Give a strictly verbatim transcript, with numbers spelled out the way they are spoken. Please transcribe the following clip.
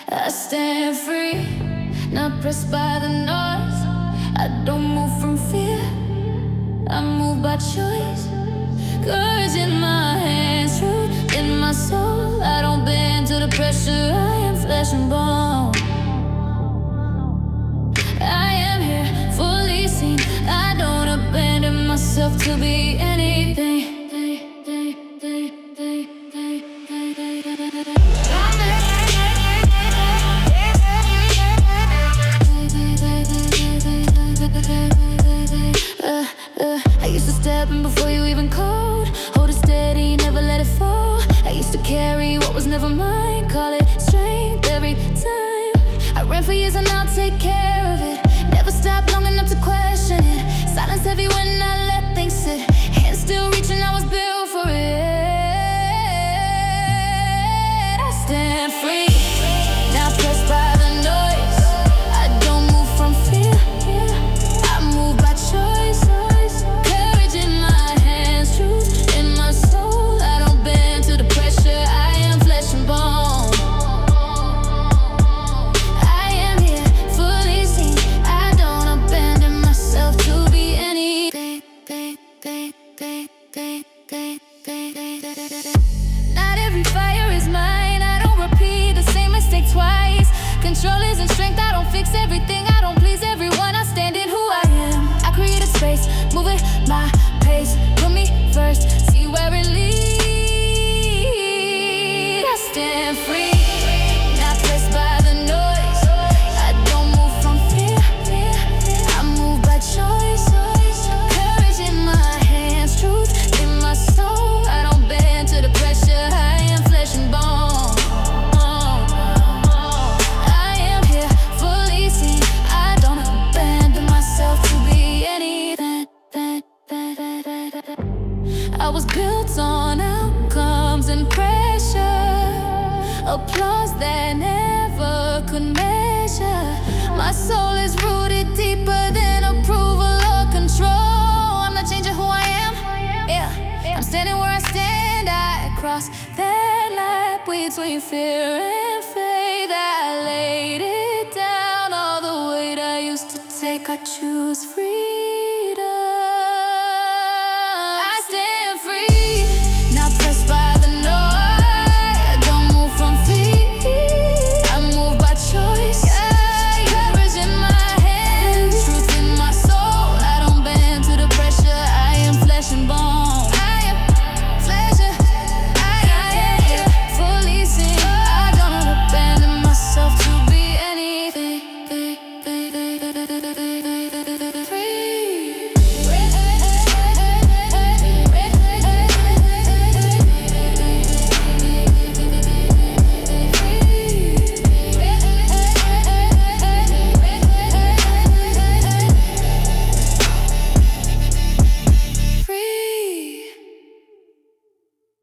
I stand free, not pressed by the noise. I don't move from fear, I move by choice. Courage in my hands, truth in my soul. I don't bend to the pressure, I am flesh and bone. I am here, fully seen. I don't abandon myself to be anything. Uh, uh, I used to step in before you even called. Hold it steady, never let it fall. I used to carry what was never mine. Call it strength every time. I ran for years and I'll take care of it. Never stop long enough to question it. Silence heavy when I let things sit. Hands still reaching, I was built for it. I stand free, not pressed by the noise. I don't move from fear, I move by choice. Courage in my hands, truth in my soul. I don't bend to the pressure, I am flesh and bone. I am here, fully seen. I don't abandon myself to be anything. Not every fire is mine, I don't repeat the same mistake twice. Control isn't strength, I don't fix everything, I don't please everyone, I stand in who I am. I create a space, move at my pace, put me first, see where it leads. I stand free, not pressed by the noise. I don't move from fear, I move by choice. Courage in my hands, truth in my soul. I don't bend to the pressure, I am flesh and bone. I am here, fully seen. I don't abandon myself to be anything. I was built on outcomes and pressure, applause that never could measure. My soul is rooted deeper than approval or control. I'm not changing who I am, yeah. I'm standing where I stand. I cross that line between fear and faith. I laid it down, all the weight I used to take, I choose free.